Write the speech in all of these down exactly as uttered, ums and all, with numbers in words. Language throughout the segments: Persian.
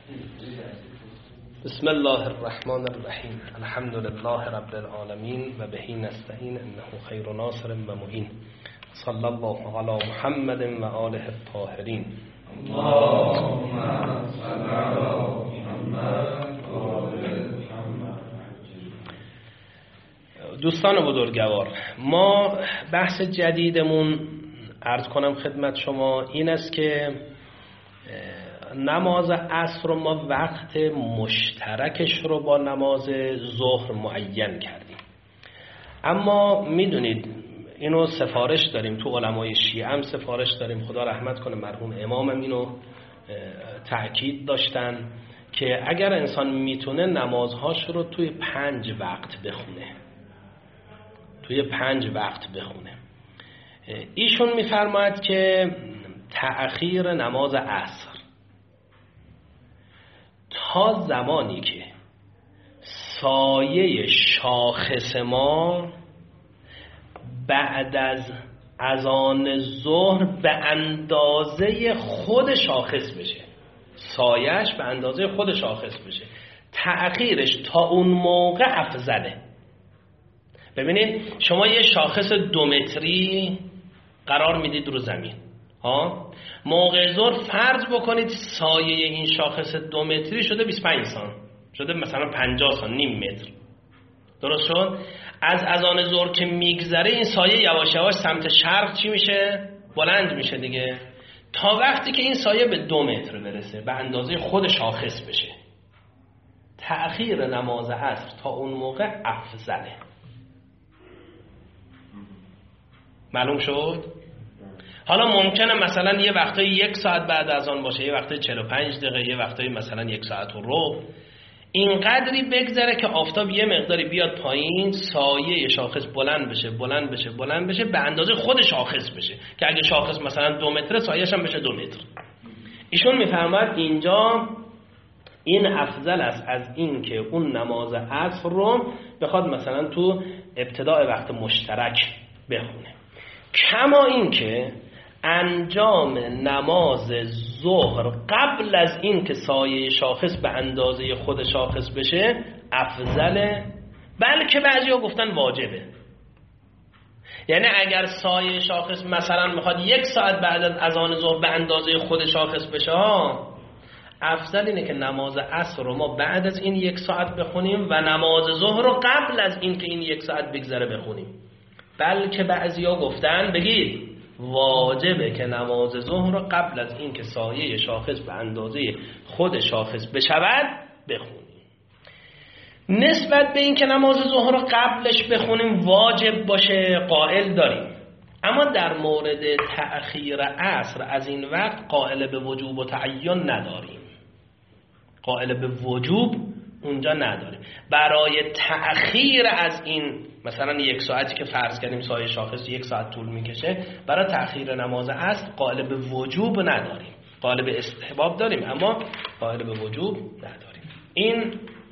بسم الله الرحمن الرحیم. الحمد لله رب العالمین و بهی نستعین انه خیر ناصر و معین. صلی الله علی محمد و آله الطاهرین. اللهم صل علی محمد و آل محمد. دوستان بزرگوار، ما بحث جدیدمون عرض کنم خدمت شما این است که نماز عصر رو ما وقت مشترکش رو با نماز ظهر معین کردیم، اما میدونید اینو سفارش داریم تو علمای شیعه هم سفارش داریم، خدا رحمت کنه مرحوم امامم اینو تأکید داشتن که اگر انسان میتونه نمازهاش رو توی پنج وقت بخونه توی پنج وقت بخونه ایشون میفرماید که تأخیر نماز عصر تا زمانی که سایه شاخص ما بعد از اذان ظهر به اندازه خود شاخص بشه، سایهش به اندازه خود شاخص بشه، تأخیرش تا اون موقع افضله. ببینید شما یه شاخص دو متری قرار میدید رو زمین، ها موقع ظهر فرض بکنید سایه این شاخص دو متری شده بیست و پنج سانت، شده مثلا پنجاه سانت، نیم متر، درست شد؟ از اذان ظهر که میگذره این سایه یواش یواش سمت شرق چی میشه؟ بلند میشه دیگه، تا وقتی که این سایه به دو متر برسه، به اندازه خود شاخص بشه. تأخیر نماز عصر تا اون موقع افضله. معلوم شد؟ حالا ممکنه مثلا یه وقتایی یک ساعت بعد از آن باشه، یه وقتایی چهل و پنج دقیقه، یه وقتایی مثلا یک ساعت و ربع، این قدری بگذره که آفتاب یه مقداری بیاد پایین، سایه شاخص بلند بشه بلند بشه بلند بشه به اندازه خود شاخص بشه، که اگه شاخص مثلا دو متره سایه‌ش هم بشه دو متر. ایشون میفرماید اینجا این افضل است از این که اون نماز عصر رو بخواد مثلا تو ابتدای وقت مشترک بخونه، کما این که انجام نماز ظهر قبل از این که سایه شاخص به اندازه خود شاخص بشه افضله، بلکه بعضیا گفتن واجبه. یعنی اگر سایه شاخص مثلا میخواد یک ساعت بعد از اذان ظهر به اندازه خود شاخص بشه، افضل اینه که نماز عصر رو ما بعد از این یک ساعت بخونیم و نماز ظهر رو قبل از این که این یک ساعت بگذره بخونیم. بلکه بعضیا گفتن بگید واجبه که نماز ظهر رو قبل از این که سایه شاخص به اندازه خود شاخص بشود بخونیم. نسبت به این که نماز ظهر رو قبلش بخونیم واجب باشه قائل داریم، اما در مورد تأخیر عصر از این وقت قائل به وجوب و تعین نداریم، قائل به وجوب اونجا نداریم. برای تأخیر از این مثلا یک ساعتی که فرض کردیم سایه شاخص یک ساعت طول میکشه، برای تأخیر نماز عصر قائل به وجوب نداریم، قائل به استحباب داریم اما قائل به وجوب نداریم. این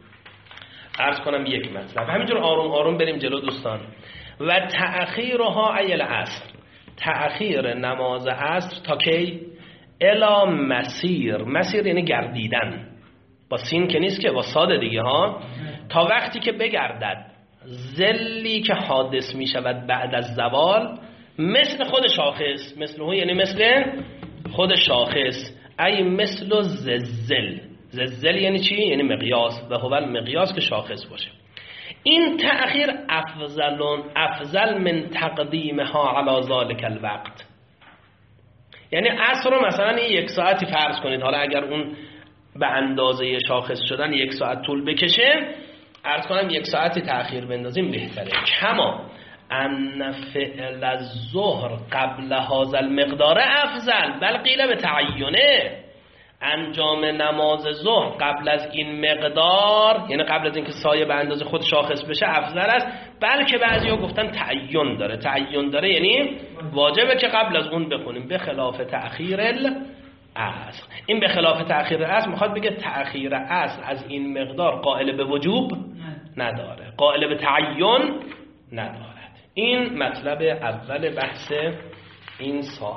عرض کنم یک مطلب. همینجور آروم آروم بریم جلو دوستان. و تأخیرها ای العصر، تأخیر نماز عصر تا کی؟ الی مسیر، مسیر یعنی گردیدن، با سین که نیست که، با صاد دیگه ها، تا وقتی که بگردد ظلی که حادث می شود بعد از زوال مثل خود شاخص، مثل هو یعنی مثل خود شاخص، ای مثل زلزل. زلزل یعنی چی؟ یعنی مقیاس، و هو المقیاس که شاخص باشه. این تأخیر افضل افضل من تقدیمها علی ذلک الوقت. یعنی عصر رو مثلا یک ساعتی فرض کنید، حالا اگر اون به اندازه شاخص شدن یک ساعت طول بکشه، عرض کنم یک ساعتی تأخیر بندازیم بهتره. کما ان فعل الظهر قبل هذا المقدار افضل، بل قیل به تعینه، انجام نماز ظهر قبل از این مقدار، یعنی قبل از اینکه سایه به اندازه خود شاخص بشه افضل است، بلکه بعضیا گفتن تعین داره. تعین داره یعنی واجبه که قبل از اون بخونیم، به خلاف تأخیر العصر. این به خلاف تأخیر العصر میخواد بگه تأخیر عصر از این مقدار قائل به وجوب نداره، قائل به تعین ندارد. این مطلب اول بحث این ساعت. این که میگم تا یک ساعت نماز اول وقت حساب میشه بخاطر همینه؟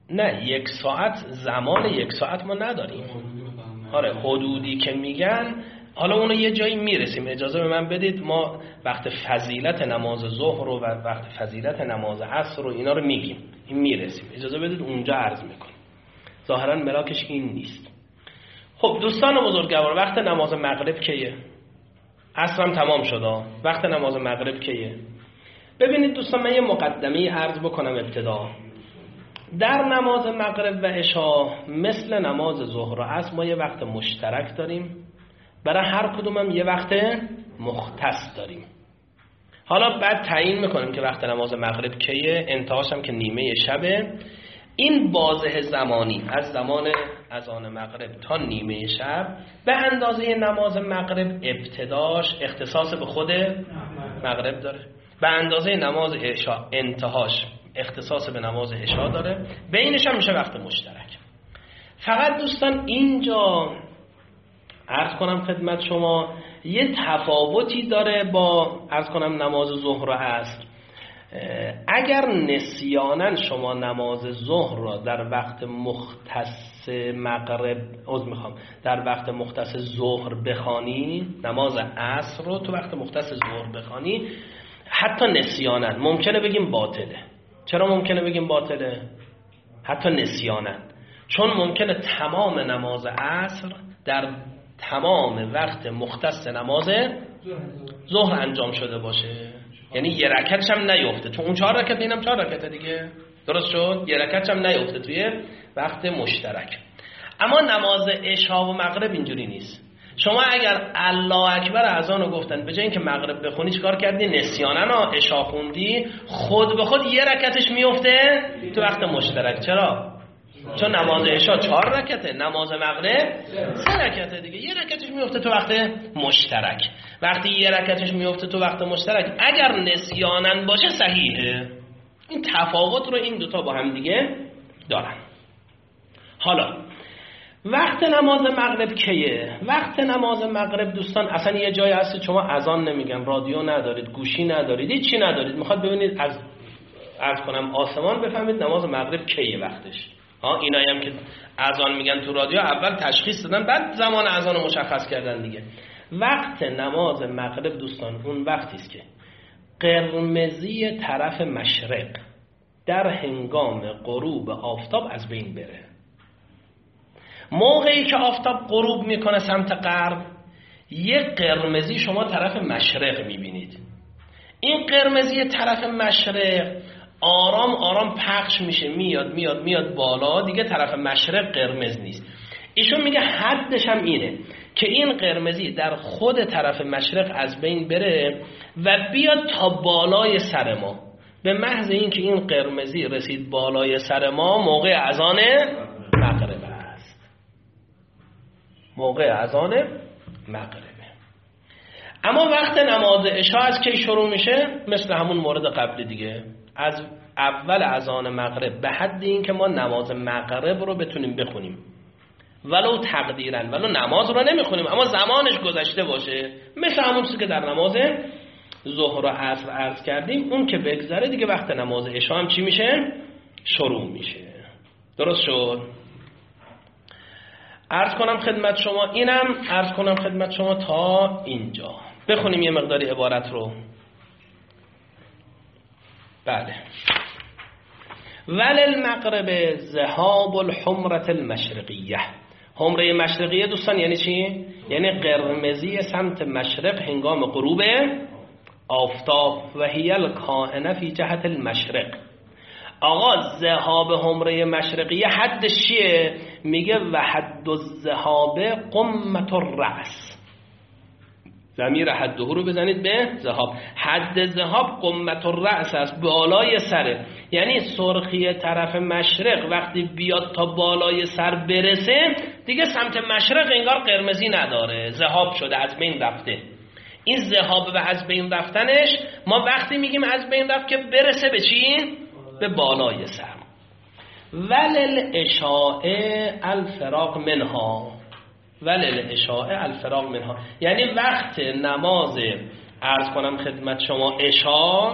نه یک ساعت، زمان یک ساعت ما نداریم. آره حدودی که میگن حالا اونو یه جایی میرسیم. اجازه به من بدید ما وقت فضیلت نماز ظهر رو و وقت فضیلت نماز عصر رو اینا رو میگیم، این میرسیم. اجازه بدید اونجا عرض میکنیم. ظاهرا ملاکش این نیست. خب دوستان بزرگوار، وقت نماز مغرب کیه؟ عصرم تمام شد. وقت نماز مغرب کیه؟ ببینید دوستان، من یه مقدمه عرض بکنم ابتدا. در نماز مغرب و عشا مثل نماز ظهر و عصر ما یه وقت مشترک داریم، برای هر کدومم یه وقت مختص داریم. حالا بعد تعیین میکنیم که وقت نماز مغرب کیه، انتهاش هم که نیمه شبه. این بازه زمانی از زمان اذان مغرب تا نیمه شب به اندازه نماز مغرب ابتداش اختصاص به خود مغرب داره، به اندازه نماز عشا انتهاش اختصاص به نماز عشا داره، بینش هم میشه وقت مشترک. فقط دوستان اینجا عرض کنم خدمت شما یه تفاوتی داره با عرض کنم نماز ظهر و عصر. اگر نسیاناً شما نماز ظهر را در وقت مختص مغرب عذر میخوام در وقت مختص ظهر بخوانی، نماز عصر رو تو وقت مختص ظهر بخوانی، حتی نسیاناً ممکنه بگیم باطله. چرا ممکنه بگیم باطله؟ حتی نسیاناً چون ممکنه تمام نماز عصر در تمام وقت مختص نماز ظهر انجام شده باشه، یعنی یه رکعتش هم نیفته، چون اون چهار رکعت اینم چهار رکعت دیگه، درست شد؟ یه رکعتش هم نیفته توی وقت مشترک. اما نماز عشا و مغرب اینجوری نیست. شما اگر الله اکبر اذان رو گفتن به جای اینکه مغرب بخونی چیکار کردی؟ نسیاناً عشا خوندی، خود به خود یه رکعتش میفته تو وقت مشترک. چرا؟ چون نماز عشا چهار رکعته، نماز مغرب سه رکعته دیگه، یه رکعتش میفته تو وقت مشترک. وقتی یه رکعتش میفته تو وقت مشترک اگر نسیانن باشه صحیحه. این تفاوت رو این دوتا با هم دیگه دارن. حالا وقت نماز مغرب کیه؟ وقت نماز مغرب دوستان اصلا یه جایی هست شما اذان نمیگن، رادیو ندارید، گوشی ندارید، هیچ چی ندارید، میخواد ببینید از عرض کنم آسمان بفهمید نماز مغرب کیه وقتش. ها اینایی هم که اذان میگن تو رادیو اول تشخیص دادن بعد زمان اذان رو مشخص کردن دیگه. وقت نماز مغرب دوستان اون وقتی است که قرمزی طرف مشرق در هنگام غروب آفتاب از بین بره. موقعی که آفتاب غروب میکنه سمت غرب، یک قرمزی شما طرف مشرق میبینید. این قرمزی طرف مشرق آرام آرام پخش میشه، میاد میاد میاد بالا، دیگه طرف مشرق قرمز نیست. ایشون میگه حدش هم اینه که این قرمزی در خود طرف مشرق از بین بره و بیاد تا بالای سر ما. به محض اینکه این قرمزی رسید بالای سر ما موقع اذان مغرب است. موقع اذان مغربه. اما وقت نماز عشا از کی شروع میشه؟ مثل همون مورد قبلی دیگه، از اول اذان مغرب به حد این که ما نماز مغرب رو بتونیم بخونیم، ولو تقدیرا، ولو نماز رو نمیخونیم اما زمانش گذشته باشه، مثل همون چیزی که در نماز ظهر و عصر عرض کردیم، اون که بگذره دیگه وقت نماز عشا هم چی میشه؟ شروع میشه. درست شد؟ عرض کنم خدمت شما اینم عرض کنم خدمت شما تا اینجا. بخونیم یه مقداری عبارت رو. بله. ول المغرب ذهاب الحمرة المشرقیه. حمره مشرقیه دوستان یعنی چی؟ یعنی قرمزی سمت مشرق هنگام غروب آفتاب. و هی الکائنه فی جهت المشرق. آقا ذهاب حمره مشرقیه حدش چیه؟ میگه و حد الذهاب قمة الرأس. ضمیر حده رو بزنید به ذهاب. حد ذهاب قمة الرأس است، بالای سره. یعنی سرخی طرف مشرق وقتی بیاد تا بالای سر برسه دیگه سمت مشرق انگار قرمزی نداره، ذهاب شده، از بین رفته. این ذهاب و از بین رفتنش ما وقتی میگیم از بین رفت که برسه به چی؟ به بالای سر. ولل اشاء الفراغ منها. ولل اشاء الفراغ منها یعنی وقت نماز عرض کنم خدمت شما عشا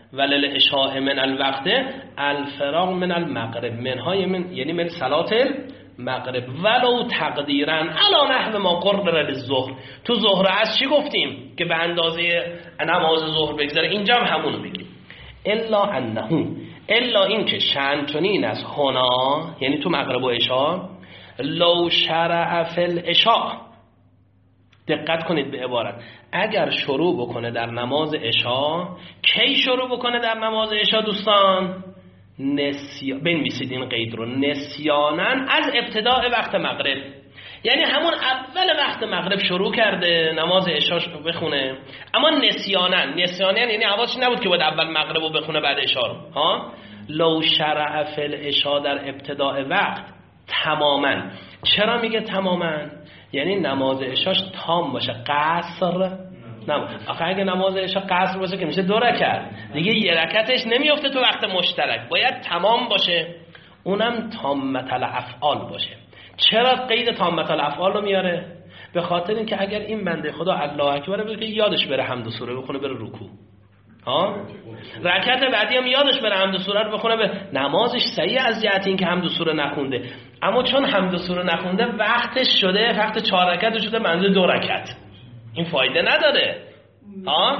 ولل اشاء من الوقت الفراغ من المغرب، منهای من یعنی من صلات مغرب، ولو تقدیرا علا نحو ما قرر للظهر. تو ظهر از چی گفتیم که به اندازه نماز ظهر بگذره، اینجا هم همونو بگیم. الا انه، الا این که شأن چنین از هنا، یعنی تو مغرب و عشاء، لو شرع فی العشاء، دقت کنید به عبارت، اگر شروع بکنه در نماز عشاء، کی شروع بکنه در نماز عشاء دوستان؟ نسیان، بنویسید این قید رو، نسیانن از ابتداء وقت مغرب، یعنی همون اول وقت مغرب شروع کرده نماز عشاء بخونه، اما نسیانن، نسیانن یعنی حواسش نبود که باید اول مغرب رو بخونه بعد عشاء رو ها. لو شرع فی العشاء در ابتداء وقت تماما. چرا میگه تماما؟ یعنی نماز عشاءش تام باشه، قصر نه. آخه اگه نماز عشاء قصر باشه که میشه دو رکعت، دیگه یه رکعتش نمیفته تو وقت مشترک، باید تمام باشه، اونم تامة الافعال باشه. چرا قید تامة الافعال رو میاره؟ به خاطر اینکه اگر این بنده خدا الله اکبر بگه یادش بره حمد و سوره بخونه بره رکوع ها، رکعت بعدی هم یادش بره حمد و سوره رو بخونه، به نمازش صحیح از جهت اینکه حمد و سوره نخونده، اما چون حمد و سوره نخونده وقتش شده وقت چهار رکعت شده منظور دو رکعت، این فایده نداره ها.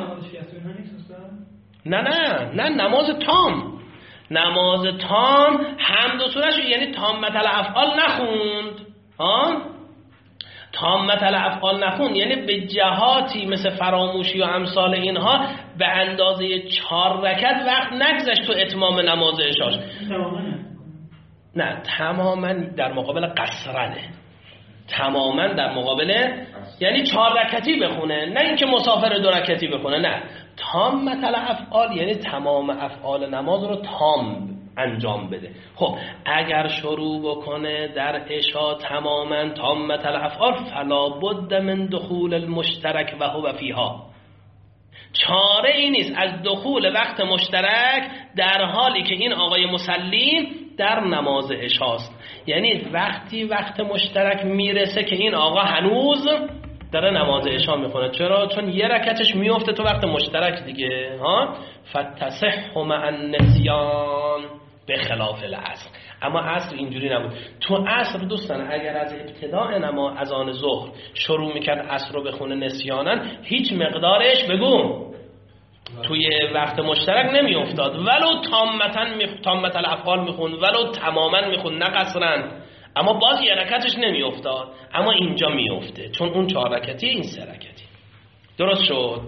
نه نه نه نماز تام، نماز تام حمد و سوره شو یعنی تامة الافعال نخوند ها، تامة الافعال نخوند یعنی به جهاتی مثل فراموشی و امثال اینها به اندازه چهار رکعت وقت نگذشت تو اتمام نماز عشاش. نه تماما در مقابل قصرنه، تماما در مقابل یعنی چهار رکعتی بخونه، نه اینکه مسافر دو رکعتی بخونه، نه تامة الافعال یعنی تمام افعال نماز رو تام انجام بده. خب اگر شروع بکنه در عشاء تماما تامة الافعال فلا بد من دخول المشترک و هو فیها، چاره ای نیست از دخول وقت مشترک در حالی که این آقای مسلم در نماز عشاست. یعنی وقتی وقت مشترک میرسه که این آقا هنوز داره نماز عشا میخونه. چرا؟ چون یه رکعتش میفته تو وقت مشترک دیگه ها. فتصح مع النسیان به خلاف العصر. اما عصر اینجوری نبود. تو عصر دوستان اگر از ابتداء نماز اذان ظهر شروع میکرد عصر رو بخونه نسیانن، هیچ مقدارش بگو توی وقت مشترک نمی افتاد، ولو تامتن می تامت الافعال میخوند، ولو تماما میخوند، نه قصرن، اما باز یه رکعتش نمی افتاد. اما اینجا می افته چون اون چهار رکعتی این سه رکعتی. درست شد؟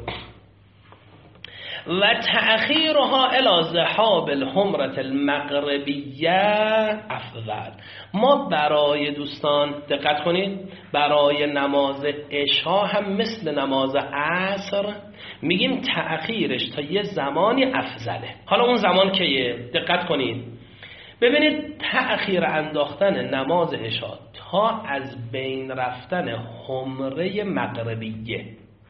و تأخیرها الی ذهاب الحمرة المغربیه افضل. ما برای دوستان دقت کنید، برای نماز عشا هم مثل نماز عصر میگیم تأخیرش تا یه زمانی افضله. حالا اون زمان کیه؟ دقت کنید ببینید، تأخیر انداختن نماز عشا تا از بین رفتن حمره مغربیه،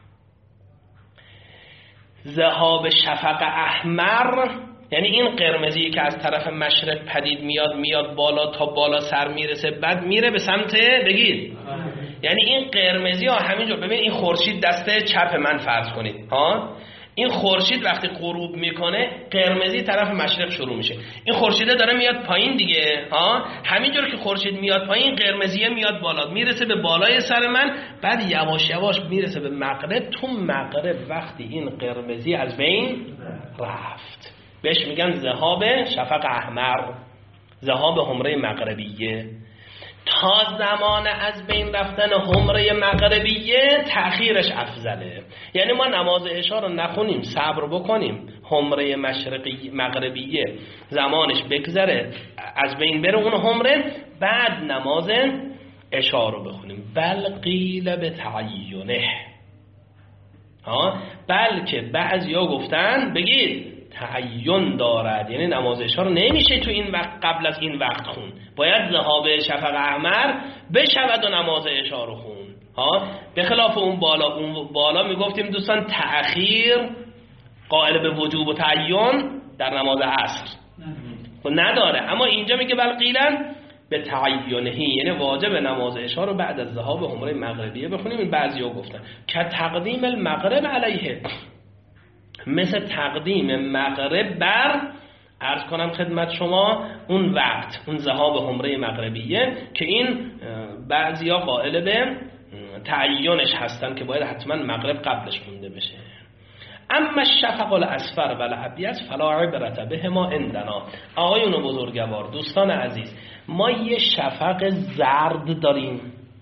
ذهاب شفق احمر، یعنی این قرمزی که از طرف مشرق پدید میاد میاد بالا تا بالا سر میرسه بعد میره به سمت بگید، یعنی این قرمزی ها همینجور. ببین این خورشید دسته چپ من فرض کنید ها، این خورشید وقتی غروب میکنه قرمزی طرف مشرق شروع میشه، این خورشیده داره میاد پایین دیگه ها، همینجور که خورشید میاد پایین قرمزیه میاد بالا میرسه به بالای سر من، بعد یواش یواش میرسه به مغرب. تو مغرب وقتی این قرمزی از بین رفت بهش میگن ذهاب شفق احمر، ذهاب حمره مغربیه. تا زمان از بین رفتن حمره مغربیه تأخیرش افضله. یعنی ما نماز عشا رو نخونیم، صبر بکنیم، حمره مشرقی مغربیه زمانش بگذره از بین بره اون حمره، بعد نماز عشا رو بخونیم. بل قیل به تعیینه ها، بلکه بعضیا گفتن بگید تعین دارد، یعنی نماز عشا رو نمیشه تو این وقت قبل از این وقت خون، باید ذهاب شفق احمر بشود و نماز عشا رو خون ها. به خلاف اون بالا، اون بالا میگفتیم دوستان تأخیر قائل به وجوب و تعین در نماز عصر نداره، اما اینجا میگه بل قیلن به تعینهی، یعنی واجب نماز عشا رو بعد از ذهاب حمره مغربیه بخونیم. این بعضیا گفتن که تقدیم المغرب علیه، مثل تقدیم مغرب بر عرض کنم خدمت شما اون وقت، اون ذهاب حمره مغربیه که این بعضیا قائل به تعیینش هستن که باید حتما مغرب قبلش مونده بشه. اما الشفق الاصفر و الابیض فلا عبرة بهما عندنا. آقایون بزرگوار، دوستان عزیز، ما یه شفق زرد داریم.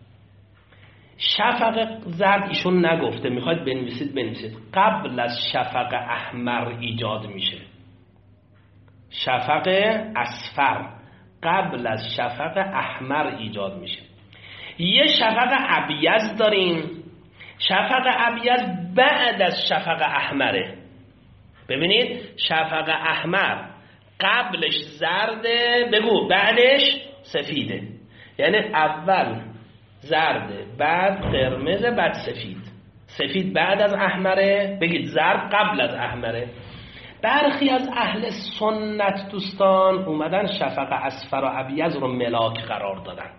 شفق زرد ایشون نگفته، میخواید بنویسید بنویسید، قبل از شفق احمر ایجاد میشه. شفق اصفر قبل از شفق احمر ایجاد میشه. یه شفق ابیض داریم. شفق ابیض بعد از شفق احمره. ببینید شفق احمر قبلش زرده، بگو بعدش سفیده. یعنی اول زرده، بعد قرمز، بعد سفید. سفید بعد از احمره، بگید زرد قبل از احمره. برخی از اهل سنت دوستان اومدن شفق اصفر و ابیض رو ملاک قرار دادن.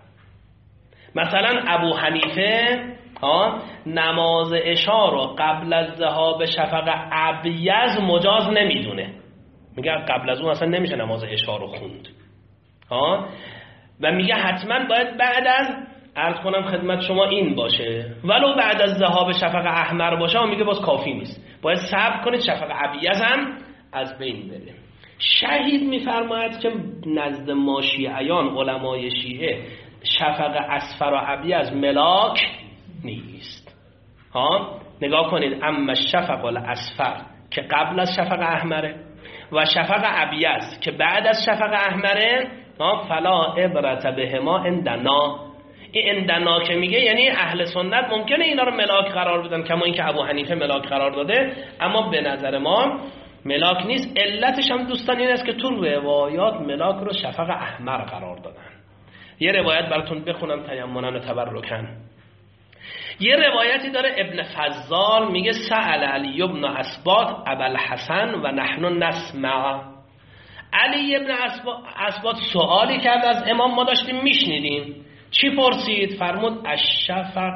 مثلا ابو حنیفه ها نماز عشا رو قبل از ذهاب شفق ابیض مجاز نمیدونه، میگه قبل از اون اصلا نمیشه نماز عشا رو خوند ها، و میگه حتما باید بعد از عرض کنم خدمت شما این باشه، ولو بعد از ذهاب شفق احمر باشه و میگه باز کافی نیست، باید صبر کنید شفق ابیض هم از بین بره. شهید میفرماید که نزد ما شیعیان، علمای شیعه، شفق اصفر و ابیض ملاک نیست ها. نگاه کنید، اما شفق الاصفر که قبل از شفق احمره و شفق ابیض که بعد از شفق احمره ها، فلا عبرة بهما عندنا. این عندنا که میگه یعنی اهل سنت ممکنه اینا رو ملاک قرار بدن، کما اینکه ابو حنیفه ملاک قرار داده، اما به نظر ما ملاک نیست. علتش هم دوستان این است که تو روایات ملاک رو شفق احمر قرار دادن. یه روایت براتون بخونم تیمنا و تبرکن. یه روایتی داره ابن فضال میگه سأل علی ابن اسباط ابوالحسن و نحن نسمع. علی ابن اسباط سوالی کرد از امام، ما داشتیم میشنیدیم. چی پرسید؟ فرمود الشفق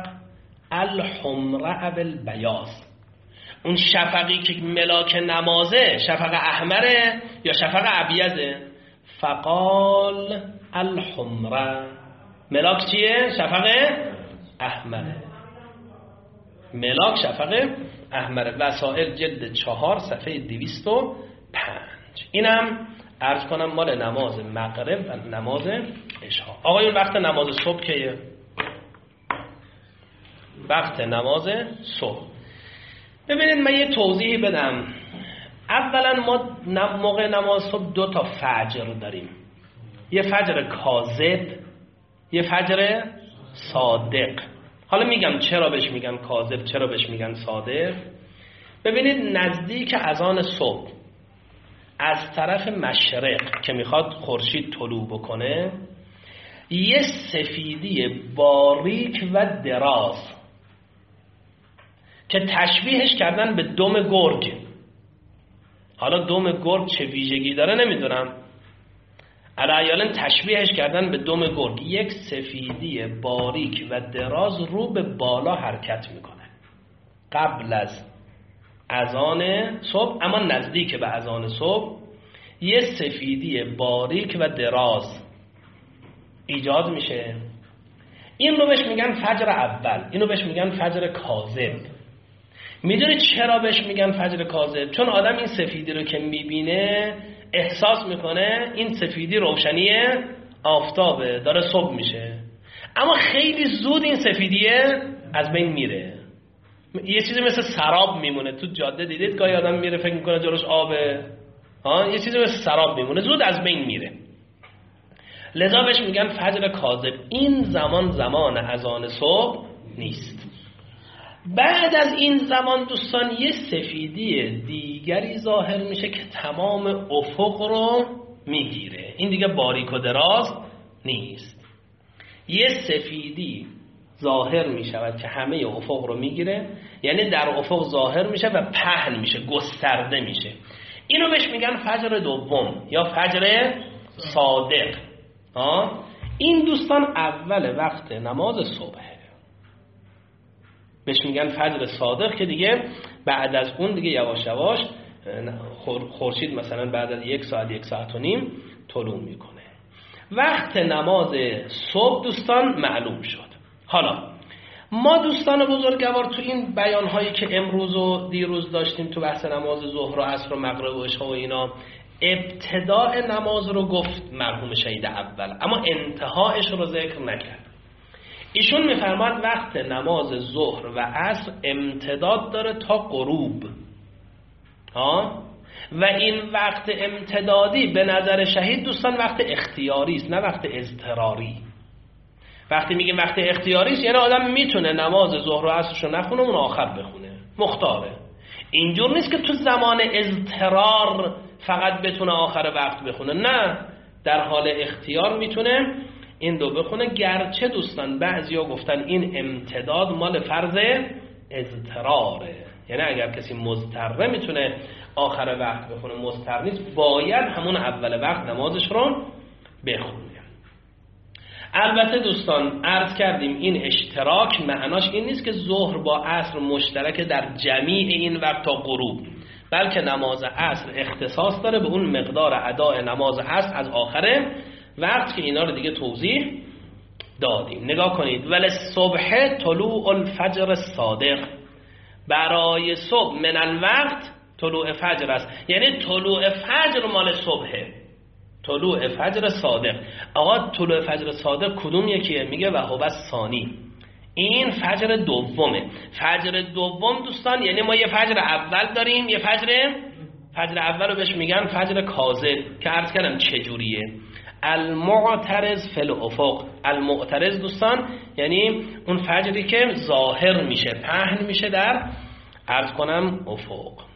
الحمر بالبیاض. اون شفقی که ملاک نمازه شفق احمره یا شفق ابیضه؟ فقال الحمر. ملاک چیه؟ شفق احمره. ملاک شفق احمره. وسائل جلد چهار صفحه دویست و پنج. اینم عرض کنم مال نماز مغرب و نماز عشا. آقایون وقت نماز صبح کیه؟ وقت نماز صبح. ببینید من یه توضیحی بدم. اولا ما موقع نماز صبح دو تا فجر داریم، یه فجر کاذب، یه فجر صادق. حالا میگم چرا بهش میگن کاذب، چرا بهش میگن صادق. ببینید نزدیک اذان صبح از طرف مشرق که میخواد خورشید طلوع بکنه، یه سفیدی باریک و دراز که تشبیهش کردن به دم گرگ. حالا دم گرگ چه ویژگی داره نمیدونم، علیالاً تشبیهش کردن به دم گرگ. یک سفیدی باریک و دراز رو به بالا حرکت میکنه قبل از اذان صبح، اما نزدیک به اذان صبح یه سفیدی باریک و دراز ایجاد میشه. این رو بهش میگن فجر اول، اینو بهش میگن فجر کاذب. میدونی چرا بهش میگن فجر کاذب؟ چون آدم این سفیدی رو که میبینه احساس میکنه این سفیدی روشنی آفتابه، داره صبح میشه، اما خیلی زود این سفیدیه از بین میره. یه چیزی مثل سراب میمونه تو جاده، دیدید گاهی آدم میره فکر میکنه جلوش آبه، ها، یه چیزی مثل سراب میمونه، زود از بین میره. لذا بهش میگن فجر کاذب. این زمان زمان اذان صبح نیست. بعد از این زمان دوستان یه سفیدی دیگری ظاهر میشه که تمام افق رو میگیره. این دیگه باریک و دراز نیست. یه سفیدی ظاهر میشود که همه افق رو میگیره، یعنی در افق ظاهر میشه و پهن میشه، گسترده میشه. اینو بهش میگن فجر دوم یا فجر صادق. آه؟ این دوستان اول وقت نماز صبحه، بهش میگن فجر صادق، که دیگه بعد از اون دیگه یواش یواش خورشید مثلا بعد از یک ساعت یک ساعت و نیم طلوع میکنه. وقت نماز صبح دوستان معلوم شد. حالا ما دوستان بزرگوار تو این بیانهایی که امروز و دیروز داشتیم تو بحث نماز ظهر و عصر و مغرب و عشا و اینا، ابتداء نماز رو گفت مرحوم شهید اول، اما انتهایش رو ذکر نکرد. ایشون میفرماد وقت نماز ظهر و عصر امتداد داره تا غروب ها، و این وقت امتدادی به نظر شهید دوستان وقت اختیاری است، نه وقت اضطراری. وقتی میگیم وقت اختیاری است یعنی آدم میتونه نماز ظهر و عصرشو نخونه اون آخر بخونه، مختاره. اینجور نیست که تو زمان اضطرار فقط بتونه آخر وقت بخونه، نه، در حال اختیار میتونه این دو بخونه. گرچه دوستان بعضیا گفتن این امتداد مال فرض اضطراره، یعنی اگر کسی مضطره میتونه آخر وقت بخونه، مضطر نیست باید همون اول وقت نمازش رو بخونه. البته دوستان عرض کردیم این اشتراک معناش این نیست که ظهر با عصر مشترک در جمیع این وقت تا غروب، بلکه نماز عصر اختصاص داره به اون مقدار اداء نماز عصر از آخر وقت که اینا رو دیگه توضیح دادیم. نگاه کنید، ولی صبح طلوع الفجر صادق، برای صبح من الوقت طلوع فجر است، یعنی طلوع فجر مال صبحه، طلوع فجر صادق. آقا طلوع فجر صادق کدوم یکیه؟ میگه و هو ثانی، این فجر دومه. فجر دوم دوستان یعنی ما یه فجر اول داریم، یه فجر فجر اول رو بهش میگن فجر کاذب که عرض کردم چجوریه. المعترض فی الافق، المعترض دوستان یعنی اون فجری که ظاهر میشه، پهن میشه در عرض کنم افق.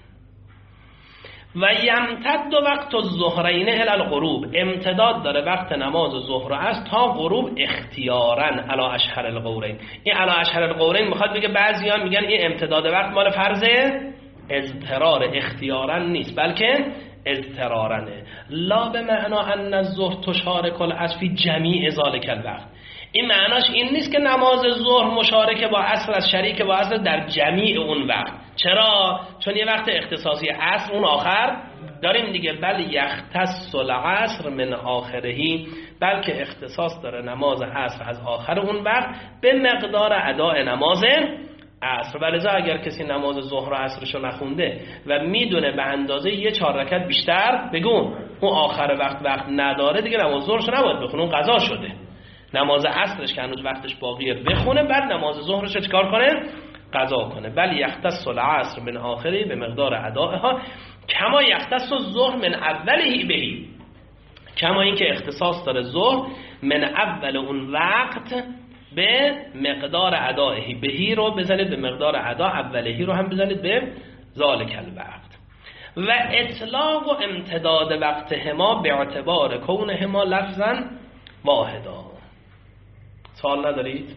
و یمتد وقت الظهرین الی الغروب، امتداد داره وقت نماز ظهر است تا غروب اختیاراً علی اشهر القولین. این علی اشهر القولین میخواد بگه بعضیان میگن این امتداد وقت مال فرض اضطرار، اختیاراً نیست بلکه اضطرارنه. لا به معنا ان الظهر تشارک العصر فی جمیع ذلک الوقت، این معناش این نیست که نماز ظهر مشارکه با عصر از شریک با عصر در جمیع اون وقت. چرا؟ چون یه وقت اختصاصی عصر اون آخر داریم دیگه. بل یختص العصر من آخرهی، بلکه اختصاص داره نماز عصر از آخر اون وقت به مقدار اداء نماز عصر. ولذا اگر کسی نماز ظهر و عصرشو نخونده و میدونه به اندازه یه چهار رکعت بیشتر بگون اون آخر وقت وقت نداره، دیگه نماز ظهرشو نباید بخونه، اون قضا شده. نماز عصرش که هنوز وقتش باقیه بخونه، بعد نماز ظهرش رو چیکار کنه؟ قضا کنه. بل یختص العصر من آخری به مقدار ادائها کما یختص الظهر من اوله بهی، کما این که اختصاص داره ظهر من اول اون وقت به مقدار ادائهی، بهی رو بزنید به مقدار ادا، اولهی رو هم بزنید به ذالک الوقت. و اطلاق و امتداد وقتهما به اعتبار کونهما لفظا واحدا. سوال ندارید؟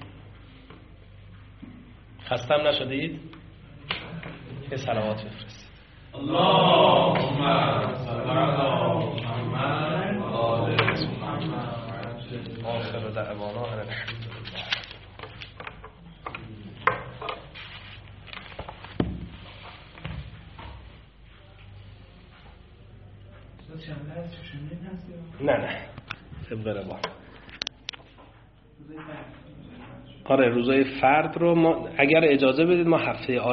خستم نشدید؟ یه صلوات بفرستید. اللهم صل علی محمد و آل محمد. آخر دعوانا ان الحمد لله. نه نه طبق روان. آره روزای فرد رو ما اگر اجازه بدید ما هفته